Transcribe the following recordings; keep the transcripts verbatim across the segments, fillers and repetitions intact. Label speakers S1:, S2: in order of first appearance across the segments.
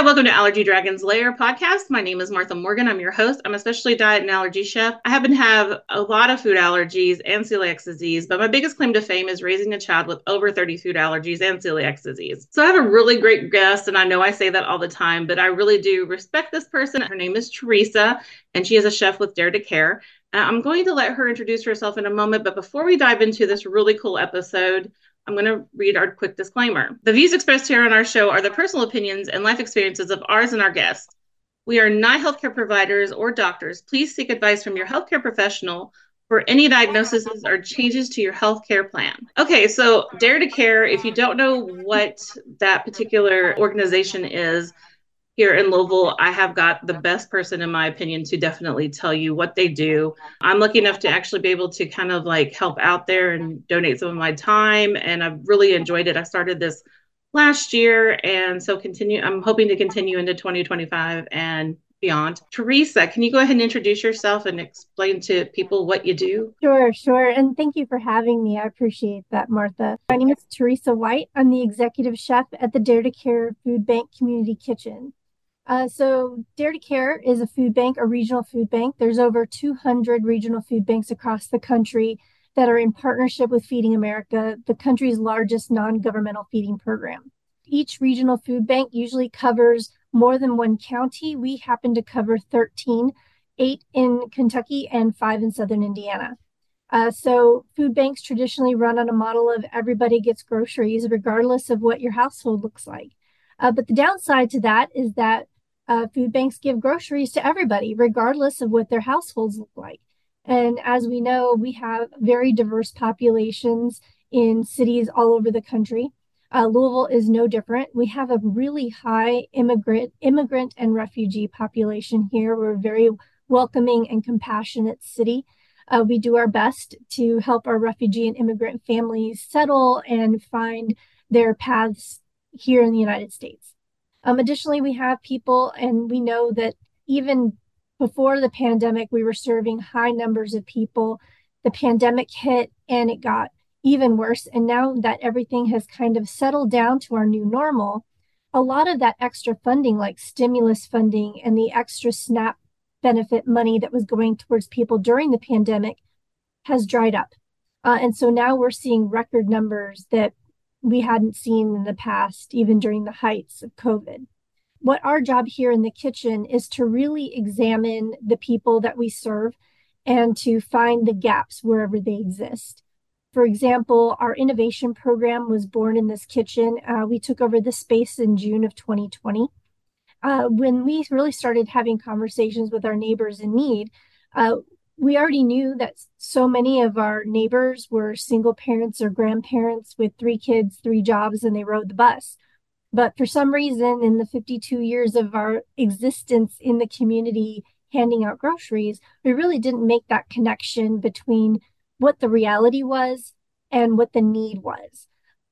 S1: welcome to Allergy Dragon's Lair podcast. My name is Martha Morgan. I'm your host. I'm a specialty diet and allergy chef. I happen to have a lot of food allergies and celiac disease, but my biggest claim to fame is raising a child with over thirty food allergies and celiac disease. So I have a really great guest, and I know I say that all the time, but I really do respect this person. Her name is Teresa, and she is a chef with Dare to Care. Uh, I'm going to let her introduce herself in a moment, but before we dive into this really cool episode, I'm going to read our quick disclaimer. The views expressed here on our show are the personal opinions and life experiences of ours and our guests. We are not healthcare providers or doctors. Please seek advice from your healthcare professional for any diagnoses or changes to your healthcare plan. Okay, so Dare to Care, if you don't know what that particular organization is, here in Louisville, I have got the best person, in my opinion, to definitely tell you what they do. I'm lucky enough to actually be able to kind of like help out there and donate some of my time. And I've really enjoyed it. I started this last year. And so continue, I'm hoping to continue into twenty twenty-five and beyond. Teresa, can you go ahead and introduce yourself and explain to people what you do?
S2: Sure, sure. And thank you for having me. I appreciate that, Martha. My name is Teresa White. I'm the executive chef at the Dare to Care Food Bank Community Kitchen. Uh, so Dare to Care is a food bank, a regional food bank. There's over two hundred regional food banks across the country that are in partnership with Feeding America, the country's largest non-governmental feeding program. Each regional food bank usually covers more than one county. We happen to cover thirteen, eight in Kentucky and five in Southern Indiana. Uh, so food banks traditionally run on a model of everybody gets groceries regardless of what your household looks like. Uh, but the downside to that is that uh, food banks give groceries to everybody, regardless of what their households look like. And as we know, we have very diverse populations in cities all over the country. Uh, Louisville is no different. We have a really high immigrant, immigrant and refugee population here. We're a very welcoming and compassionate city. Uh, we do our best to help our refugee and immigrant families settle and find their paths here in the United States. Um, additionally, we have people, and we know that even before the pandemic, we were serving high numbers of people. The pandemic hit and it got even worse. And now that everything has kind of settled down to our new normal, a lot of that extra funding, like stimulus funding and the extra SNAP benefit money that was going towards people during the pandemic, has dried up. Uh, and so now we're seeing record numbers that we hadn't seen in the past, even during the heights of COVID. What our job here in the kitchen is to really examine the people that we serve and to find the gaps wherever they exist. For example, our innovation program was born in this kitchen. Uh, we took over the space in June of twenty twenty. Uh, when we really started having conversations with our neighbors in need, uh, we already knew that so many of our neighbors were single parents or grandparents with three kids, three jobs, and they rode the bus. But for some reason, in the fifty-two years of our existence in the community handing out groceries, we really didn't make that connection between what the reality was and what the need was.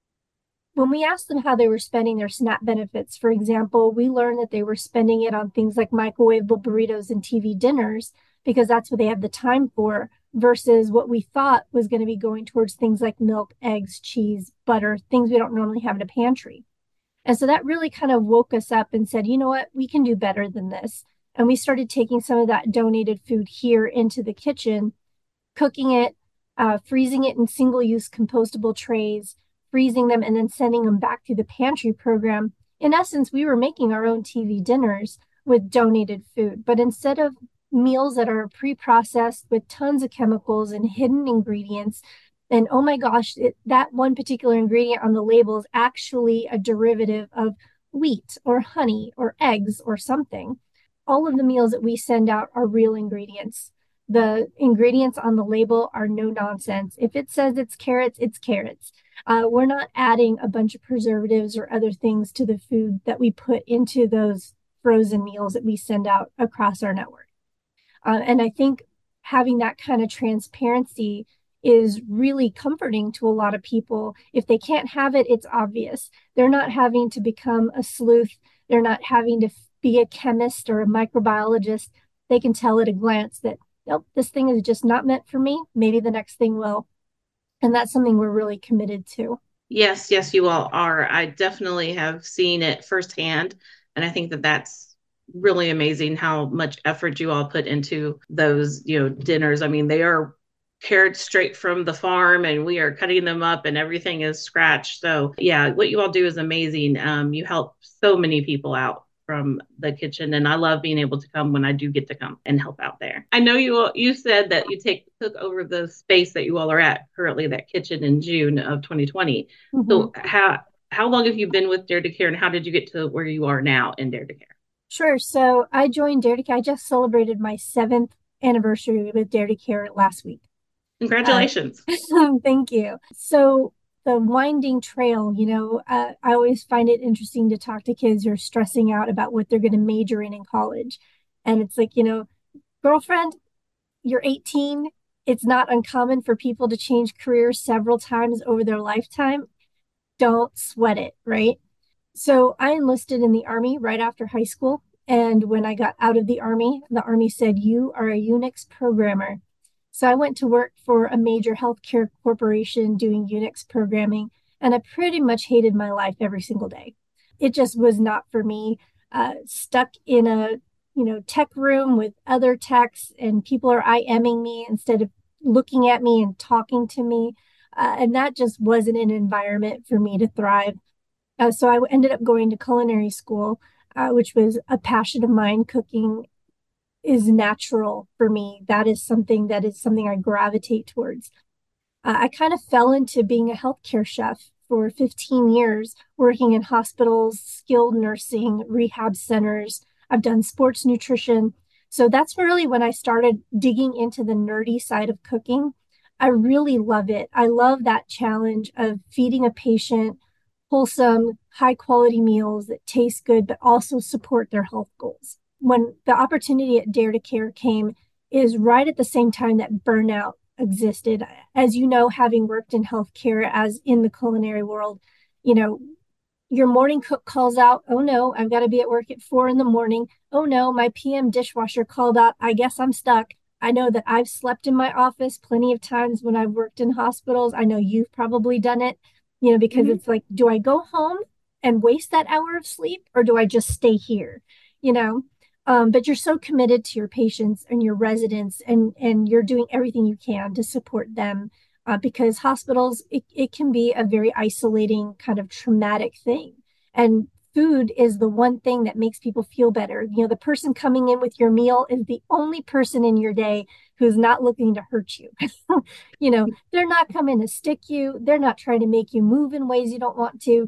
S2: When we asked them how they were spending their SNAP benefits, for example, we learned that they were spending it on things like microwavable burritos and T V dinners because that's what they have the time for, versus what we thought was going to be going towards things like milk, eggs, cheese, butter, things we don't normally have in a pantry. And so that really kind of woke us up and said, you know what, we can do better than this. And we started taking some of that donated food here into the kitchen, cooking it, uh, freezing it in single-use compostable trays, freezing them, and then sending them back through the pantry program. In essence, we were making our own T V dinners with donated food. But instead of meals that are pre-processed with tons of chemicals and hidden ingredients, and oh my gosh, it, that one particular ingredient on the label is actually a derivative of wheat or honey or eggs or something. All of the meals that we send out are real ingredients. The ingredients on the label are no nonsense. If it says it's carrots, it's carrots. Uh, we're not adding a bunch of preservatives or other things to the food that we put into those frozen meals that we send out across our network. Uh, and I think having that kind of transparency is really comforting to a lot of people. If they can't have it, it's obvious. They're not having to become a sleuth. They're not having to be a chemist or a microbiologist. They can tell at a glance that, nope, this thing is just not meant for me. Maybe the next thing will. And that's something we're really committed to.
S1: Yes, yes, you all are. I definitely have seen it firsthand And I think that that's really amazing how much effort you all put into those, you know, dinners. I mean, they are carrots straight from the farm and we are cutting them up and everything is scratched. So yeah, what you all do is amazing. Um, you help so many people out from the kitchen, and I love being able to come when I do get to come and help out there. I know you all, you said that you take took over the space that you all are at currently, that kitchen, in June of twenty twenty.
S2: Mm-hmm.
S1: So how how long have you been with Dare to Care, and how did you get to where you are now in Dare to Care?
S2: Sure. So I joined Dare to Care. I just celebrated my seventh anniversary with Dare to Care last week. Uh,
S1: Congratulations.
S2: thank you. So the winding trail, you know, uh, I always find it interesting to talk to kids who are stressing out about what they're going to major in in college. And it's like, you know, girlfriend, you're eighteen. It's not uncommon for people to change careers several times over their lifetime. Don't sweat it, right? So I enlisted in the Army right after high school. And when I got out of the Army, the Army said, you are a Unix programmer. So I went to work for a major healthcare corporation doing Unix programming, and I pretty much hated my life every single day. It just was not for me. Uh, stuck in a you know tech room with other techs, and people are IMing me instead of looking at me and talking to me, uh, and that just wasn't an environment for me to thrive. Uh, so I ended up going to culinary school, uh, which was a passion of mine. Cooking is natural for me. That is something that is something I gravitate towards. Uh, I kind of fell into being a healthcare chef for fifteen years, working in hospitals, skilled nursing, rehab centers. I've done sports nutrition. So that's really when I started digging into the nerdy side of cooking. I really love it. I love that challenge of feeding a patient wholesome, high quality meals that taste good, but also support their health goals. When the opportunity at Dare to Care came, is right at the same time that burnout existed. As you know, having worked in healthcare as in the culinary world, you know, your morning cook calls out, oh no, I've got to be at work at four in the morning. Oh no, my P M dishwasher called out, I guess I'm stuck. I know that I've slept in my office plenty of times when I've worked in hospitals. I know you've probably done it, you know, because
S1: Mm-hmm.
S2: it's like, do I go home and waste that hour of sleep, or do I just stay here? You know, um, but you're so committed to your patients and your residents, and and you're doing everything you can to support them, uh, because hospitals, it, it can be a very isolating kind of traumatic thing. And food is the one thing that makes people feel better. You know, the person coming in with your meal is the only person in your day who's not looking to hurt you. You know, they're not coming to stick you, they're not trying to make you move in ways you don't want to.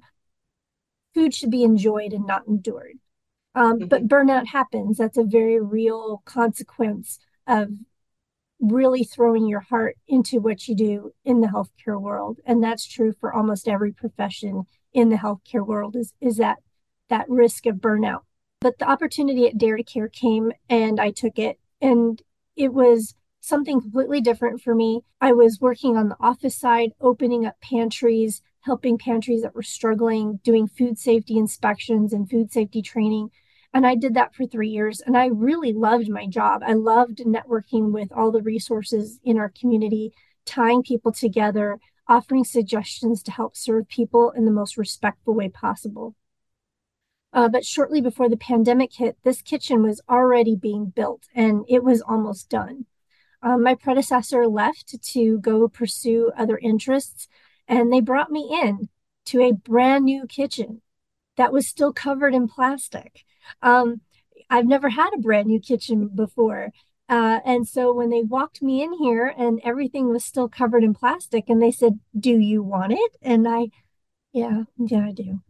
S2: Food should be enjoyed and not endured. Um, but
S1: Mm-hmm.
S2: burnout happens. That's a very real consequence of really throwing your heart into what you do in the healthcare world. And that's true for almost every profession in the healthcare world, is, is that that risk of burnout. But the opportunity at Dare to Care came, and I took it. And it was something completely different for me. I was working on the office side, opening up pantries, helping pantries that were struggling, doing food safety inspections and food safety training. And I did that for three years. And I really loved my job. I loved networking with all the resources in our community, tying people together, offering suggestions to help serve people in the most respectful way possible. Uh, but shortly before the pandemic hit, this kitchen was already being built and it was almost done. Um, my predecessor left to go pursue other interests, and they brought me in to a brand new kitchen that was still covered in plastic. Um, I've never had a brand new kitchen before. Uh, and so when they walked me in here and everything was still covered in plastic, and they said, do you want it? And I, yeah, yeah, I do.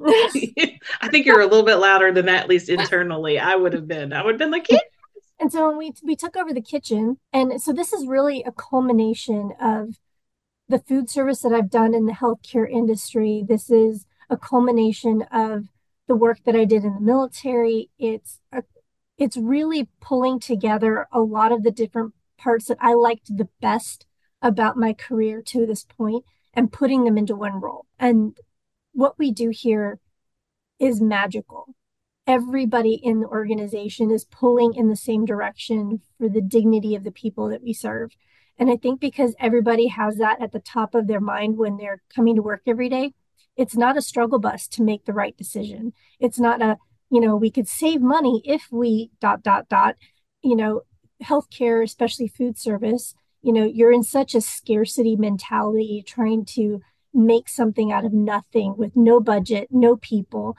S1: I think you're a little bit louder than that, at least internally. I would have been. I would have been like, yeah.
S2: And so when we we took over the kitchen, and so this is really a culmination of the food service that I've done in the healthcare industry. This is a culmination of the work that I did in the military. It's a, it's really pulling together a lot of the different parts that I liked the best about my career to this point and putting them into one role. And what we do here is magical. Everybody in the organization is pulling in the same direction for the dignity of the people that we serve. And I think because everybody has that at the top of their mind when they're coming to work every day, it's not a struggle bus to make the right decision. It's not a, you know, we could save money if we dot, dot, dot, you know, healthcare, especially food service, you know, you're in such a scarcity mentality trying to make something out of nothing with no budget, no people.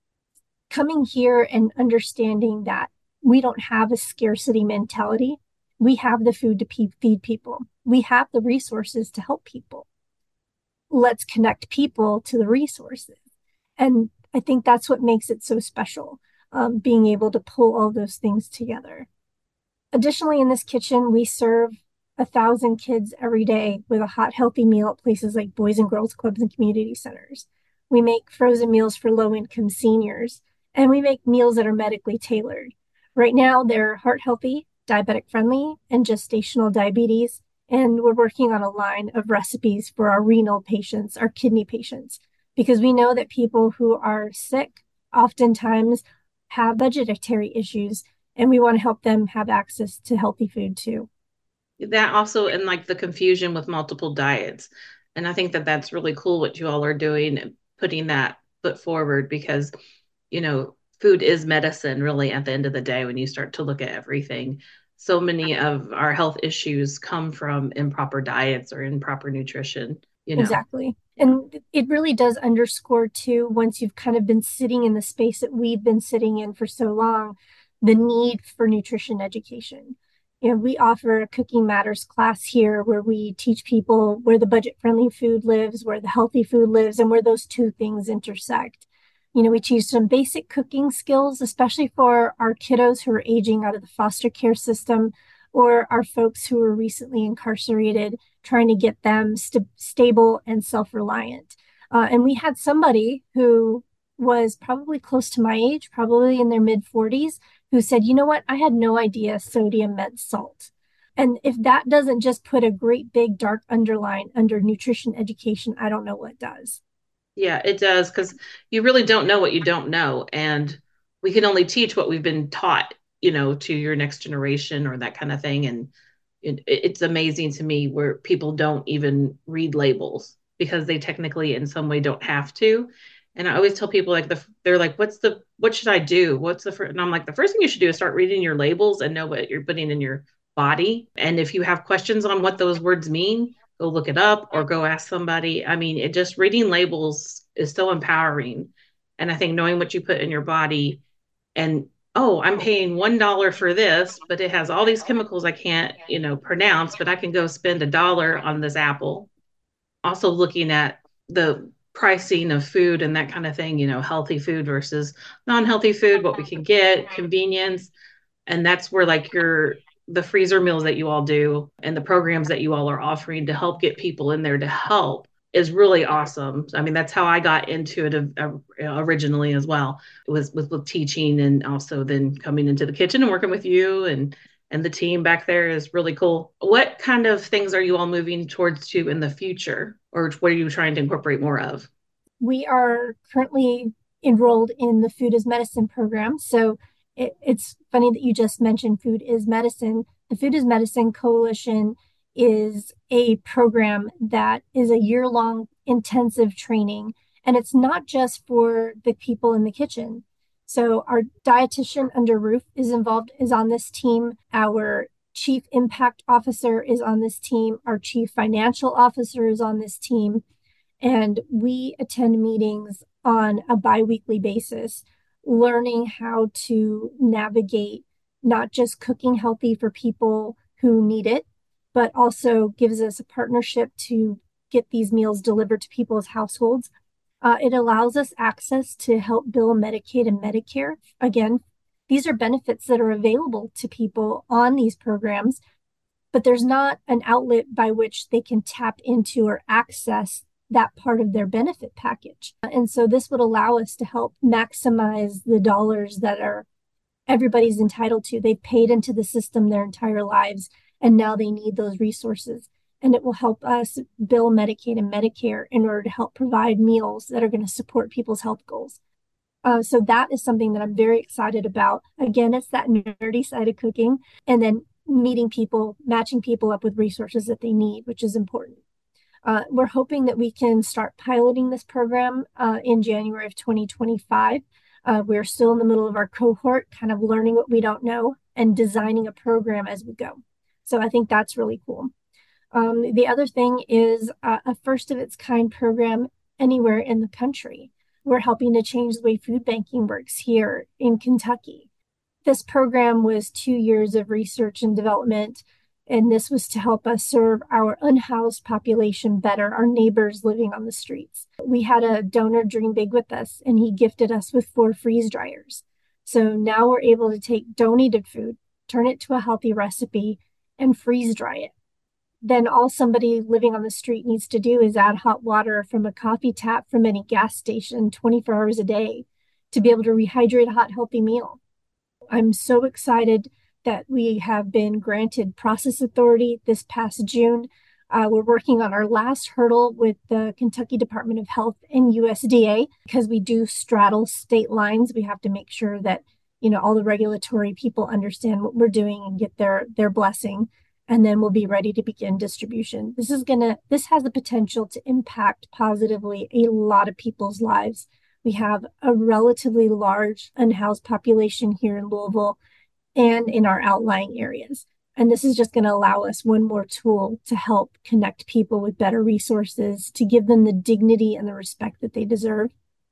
S2: Coming here and understanding that we don't have a scarcity mentality. We have the food to pe- feed people. We have the resources to help people. Let's connect people to the resources. And I think that's what makes it so special, um, being able to pull all those things together. Additionally, in this kitchen, we serve a thousand kids every day with a hot, healthy meal at places like Boys and Girls Clubs and community centers. We make frozen meals for low-income seniors, and we make meals that are medically tailored. Right now, they're heart healthy, diabetic friendly, and gestational diabetes. And we're working on a line of recipes for our renal patients, our kidney patients, because we know that people who are sick oftentimes have budgetary issues, and we want to help them have access to healthy food too.
S1: That also, and like the confusion with multiple diets. And I think that that's really cool what you all are doing, putting that foot forward because, you know, food is medicine really at the end of the day when you start to look at everything. So many of our health issues come from improper diets or improper nutrition, you know.
S2: Exactly. And it really does underscore too, once you've kind of been sitting in the space that we've been sitting in for so long, the need for nutrition education. You know, we offer a Cooking Matters class here where we teach people where the budget-friendly food lives, where the healthy food lives, and where those two things intersect. You know, we teach some basic cooking skills, especially for our kiddos who are aging out of the foster care system or our folks who are recently incarcerated, trying to get them st- stable and self-reliant. Uh, and we had somebody who was probably close to my age, probably in their mid forties, who said, you know what, I had no idea sodium meant salt. And if that doesn't just put a great big dark underline under nutrition education, I don't know what does.
S1: Yeah, it does because you really don't know what you don't know. And we can only teach what we've been taught, you know, to your next generation or that kind of thing. And it, it's amazing to me where people don't even read labels because they technically in some way don't have to. And I always tell people like the they're like, what's the what should I do? What's the first? And I'm like, the first thing you should do is start reading your labels and know what you're putting in your body. And if you have questions on what those words mean, go look it up or go ask somebody. I mean, it just reading labels is so empowering. And I think knowing what you put in your body and, oh, I'm paying one dollar for this, but it has all these chemicals I can't, you know, pronounce, but I can go spend a dollar on this apple. Also looking at the pricing of food and that kind of thing, you know, healthy food versus non-healthy food, what we can get, convenience. And that's where like your the freezer meals that you all do and the programs that you all are offering to help get people in there to help is really awesome. I mean, that's how I got into it uh, originally as well. It was with, with teaching and also then coming into the kitchen and working with you and and the team back there is really cool. What kind of things are you all moving towards to in the future, or what are you trying to incorporate more of?
S2: We are currently enrolled in the Food is Medicine program. So it, it's funny that you just mentioned Food is Medicine. The Food is Medicine Coalition is a program that is a year-long intensive training, and it's not just for the people in the kitchen. So our dietitian under Ruth is involved, is on this team. Our chief impact officer is on this team. Our chief financial officer is on this team. And we attend meetings on a biweekly basis, learning how to navigate not just cooking healthy for people who need it, but also gives us a partnership to get these meals delivered to people's households. Uh, it allows us access to help bill Medicaid and Medicare. Again, these are benefits that are available to people on these programs, but there's not an outlet by which they can tap into or access that part of their benefit package. And so this would allow us to help maximize the dollars that are everybody's entitled to. They've paid into the system their entire lives, and now they need those resources. And it will help us bill Medicaid and Medicare in order to help provide meals that are going to support people's health goals. Uh, so that is something that I'm very excited about. Again, it's that nerdy side of cooking, and then meeting people, matching people up with resources that they need, which is important. Uh, we're hoping that we can start piloting this program uh, in January of twenty twenty-five. Uh, we're still in the middle of our cohort, kind of learning what we don't know and designing a program as we go. So I think that's really cool. Um, the other thing is uh, a first of its kind program anywhere in the country. We're helping to change the way food banking works here in Kentucky. This program was two years of research and development, and this was to help us serve our unhoused population better, our neighbors living on the streets. We had a donor dream big with us, and he gifted us with four freeze dryers. So now we're able to take donated food, turn it to a healthy recipe, and freeze dry it. Then all somebody living on the street needs to do is add hot water from a coffee tap from any gas station twenty-four hours a day to be able to rehydrate a hot, healthy meal. I'm so excited that we have been granted process authority this past June. Uh, we're working on our last hurdle with the Kentucky Department of Health and U S D A because we do straddle state lines. We have to make sure that, you know, all the regulatory people understand what we're doing and get their their blessing, and then we'll be ready to begin distribution. This is gonna this has the potential to impact positively a lot of people's lives. We have a relatively large unhoused population here in Louisville and in our outlying areas. And this is just going to allow us one more tool to help connect people with better resources, to give them the dignity and the respect that they deserve.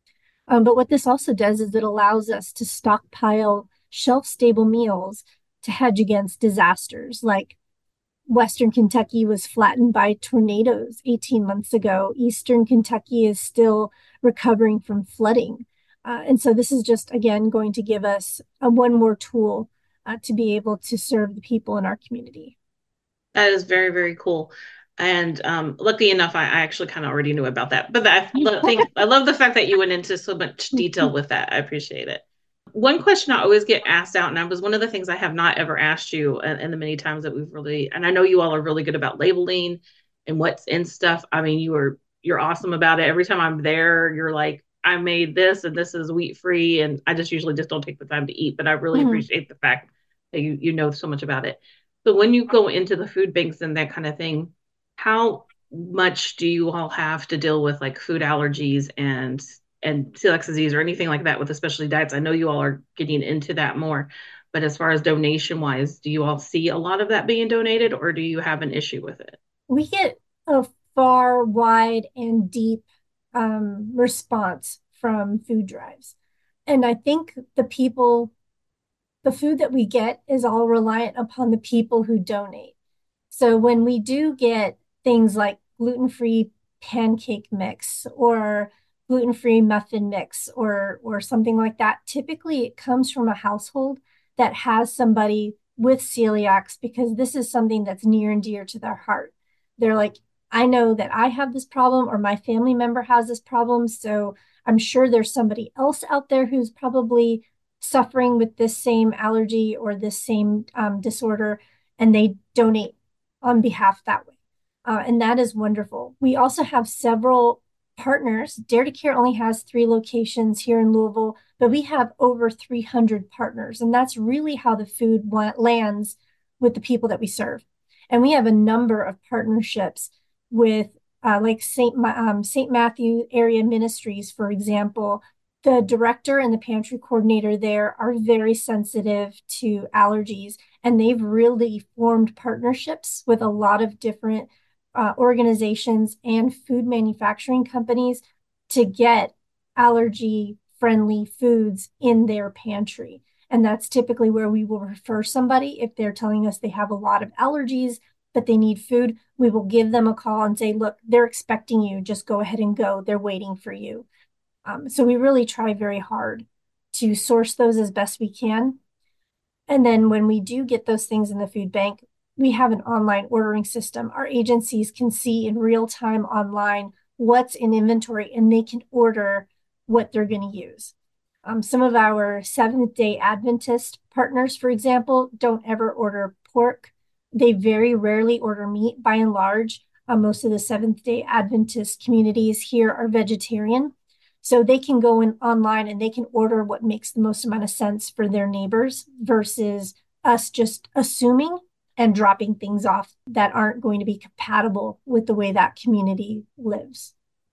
S2: Um, but what this also does is it allows us to stockpile shelf-stable meals to hedge against disasters. Like Western Kentucky was flattened by tornadoes eighteen months ago. Eastern Kentucky is still recovering from flooding. Uh, and so this is just, again, going to give us a, one more tool uh, to be able to serve the people in our community.
S1: That is very, very cool. And um, lucky enough, I, I actually kind of already knew about that. But I think I love the fact that you went into so much detail with that. I appreciate it. One question I always get asked out, and it was one of the things I have not ever asked you, and, and the many times that we've really, and I know you all are really good about labeling and what's in stuff. I mean, you are you're awesome about it. Every time I'm there, you're like, I made this, and this is wheat free, and I just usually just don't take the time to eat. But I really mm-hmm. appreciate the fact that you you know so much about it. So when you go into the food banks and that kind of thing, how much do you all have to deal with like food allergies and and celiac disease or anything like that with especially diets? I know you all are getting into that more, but as far as donation wise, do you all see a lot of that being donated, or do you have an issue with it?
S2: We get a far, wide, and deep um, response from food drives. And I think the people, the food that we get is all reliant upon the people who donate. So when we do get things like gluten-free pancake mix or gluten-free muffin mix or or something like that, typically it comes from a household that has somebody with celiacs, because this is something that's near and dear to their heart. They're like, I know that I have this problem or my family member has this problem, so I'm sure there's somebody else out there who's probably suffering with this same allergy or this same um, disorder, and they donate on behalf that way. Uh, and that is wonderful. We also have several partners. Dare to Care only has three locations here in Louisville, but we have over three hundred partners. And that's really how the food lands with the people that we serve. And we have a number of partnerships with uh, like Saint Um, Saint Matthew Area Ministries, for example. The director and the pantry coordinator there are very sensitive to allergies, and they've really formed partnerships with a lot of different uh, organizations and food manufacturing companies to get allergy-friendly foods in their pantry. And that's typically where we will refer somebody if they're telling us they have a lot of allergies, but they need food. We will give them a call and say, look, they're expecting you. Just go ahead and go. They're waiting for you. Um, so we really try very hard to source those as best we can. And then when we do get those things in the food bank, we have an online ordering system. Our agencies can see in real time online what's in inventory, and they can order what they're going to use. Um, some of our Seventh-day Adventist partners, for example, don't ever order pork. They very rarely order meat. By and large, uh, most of the Seventh-day Adventist communities here are vegetarian. So they can go in online and they can order what makes the most amount of sense for their neighbors versus us just assuming and dropping things off that aren't going to be compatible with the way that community lives.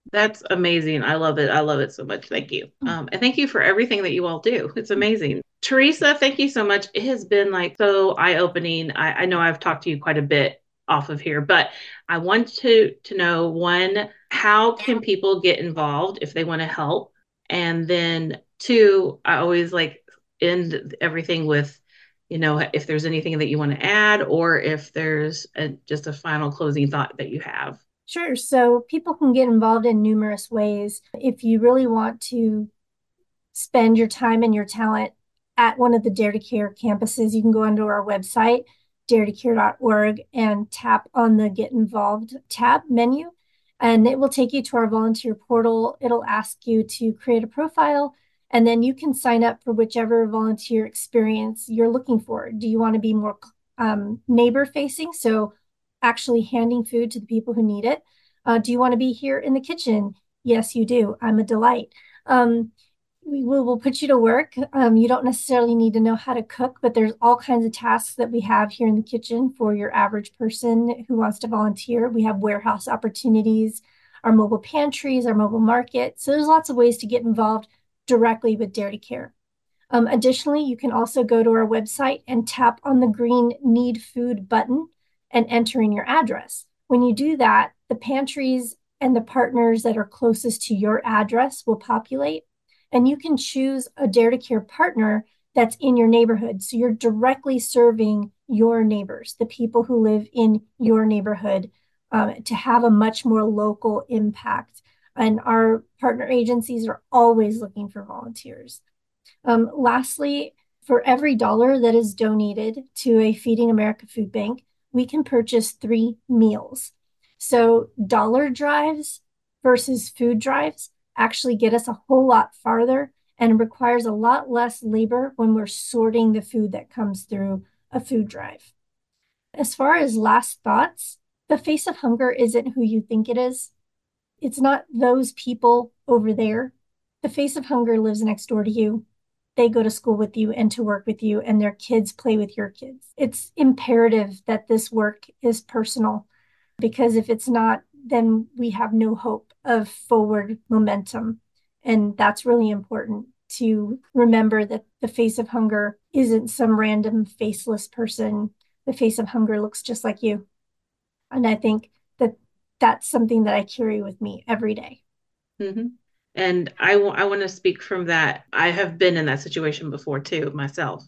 S1: That's amazing. I love it. I love it so much. Thank you. Um, and thank you for everything that you all do. It's amazing. Teresa, thank you so much. It has been like so eye-opening. I, I know I've talked to you quite a bit off of here, but I want to to know one, how can people get involved if they want to help? And then two, I always like end everything with, you know, if there's anything that you want to add or if there's a, just a final closing thought that you have.
S2: Sure. So people can get involved in numerous ways. If you really want to spend your time and your talent at one of the Dare to Care campuses, you can go onto our website, dare to care dot org, and tap on the Get Involved tab menu, and it will take you to our volunteer portal. It'll ask you to create a profile, and then you can sign up for whichever volunteer experience you're looking for. Do you want to be more um, neighbor facing? So actually handing food to the people who need it. Uh, do you want to be here in the kitchen? Yes, you do. I'm a delight. Um, we will we'll put you to work. Um, you don't necessarily need to know how to cook, but there's all kinds of tasks that we have here in the kitchen for your average person who wants to volunteer. We have warehouse opportunities, our mobile pantries, our mobile market. So there's lots of ways to get involved directly with Dare to Care. Um, additionally, you can also go to our website and tap on the green Need Food button and enter in your address. When you do that, the pantries and the partners that are closest to your address will populate, and you can choose a Dare to Care partner that's in your neighborhood. So you're directly serving your neighbors, the people who live in your neighborhood, um, to have a much more local impact. And our partner agencies are always looking for volunteers. Um, lastly, for every dollar that is donated to a Feeding America food bank, we can purchase three meals. So dollar drives versus food drives actually get us a whole lot farther and requires a lot less labor when we're sorting the food that comes through a food drive. As far as last thoughts, the face of hunger isn't who you think it is. It's not those people over there. The face of hunger lives next door to you. They go to school with you and to work with you, and their kids play with your kids. It's imperative that this work is personal, because if it's not, then we have no hope of forward momentum. And that's really important to remember, that the face of hunger isn't some random faceless person. The face of hunger looks just like you. And I think that that's something that I carry with me every day.
S1: Mm-hmm. And I, w- I want to speak from that. I have been in that situation before too, myself.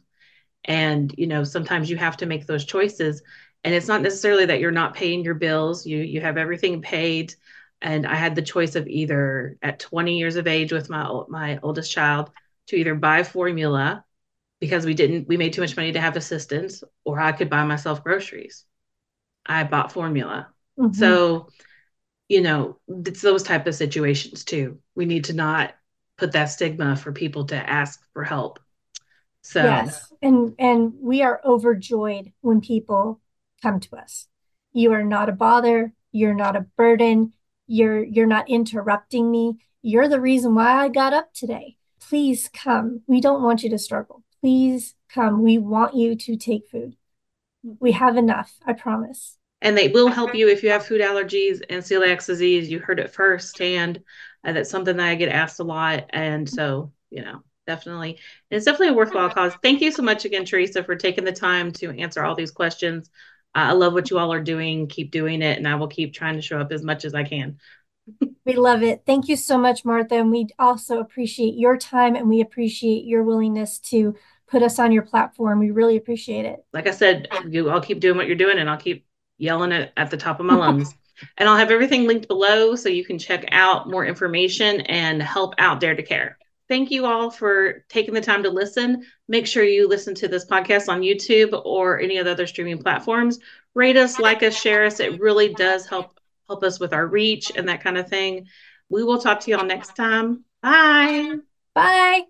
S1: And, you know, sometimes you have to make those choices. And it's not necessarily that you're not paying your bills. You you have everything paid. And I had the choice of either at twenty years of age with my my oldest child to either buy formula because we didn't we made too much money to have assistance, or I could buy myself groceries. I bought formula.
S2: Mm-hmm.
S1: So, you know, it's those type of situations too. We need to not put that stigma for people to ask for help. So
S2: yes, and and we are overjoyed when people come to us. You are not a bother, you're not a burden, you're you're not interrupting me. You're the reason why I got up today. Please come. We don't want you to struggle. Please come. We want you to take food. We have enough, I promise.
S1: And they will help you if you have food allergies and celiac disease. You heard it firsthand. Uh, that's something that I get asked a lot. And so, you know, definitely, and it's definitely a worthwhile cause. Thank you so much again, Teresa, for taking the time to answer all these questions. Uh, I love what you all are doing. Keep doing it. And I will keep trying to show up as much as I can.
S2: We love it. Thank you so much, Martha. And we also appreciate your time, and we appreciate your willingness to put us on your platform. We really appreciate it.
S1: Like I said, you all keep doing what you're doing, and I'll keep yelling it at the top of my lungs. And I'll have everything linked below so you can check out more information and help out Dare to Care. Thank you all for taking the time to listen. Make sure you listen to this podcast on YouTube or any of the other streaming platforms. Rate us, like us, share us. It really does help help us with our reach and that kind of thing. We will talk to you all next time. Bye.
S2: Bye.